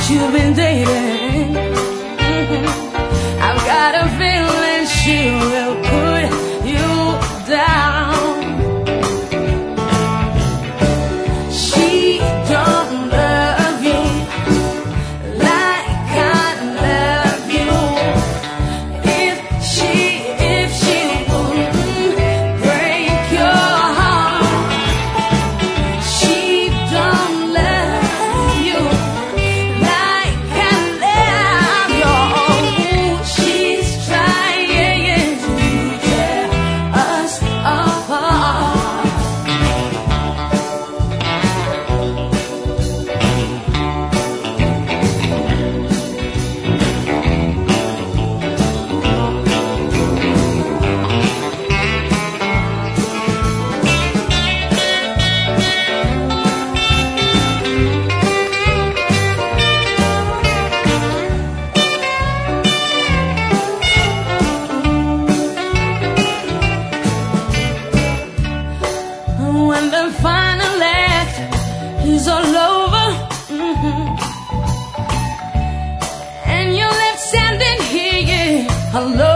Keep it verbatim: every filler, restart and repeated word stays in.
you've been dating. Mm-hmm. I've got a feeling she will put you down. She don't love you like I love you. If she, if she wouldn't break your heart, she don't love you like I love you. She's trying to tear us apart. When the final act is all over, mm-hmm, and you're left standing here, yeah, alone.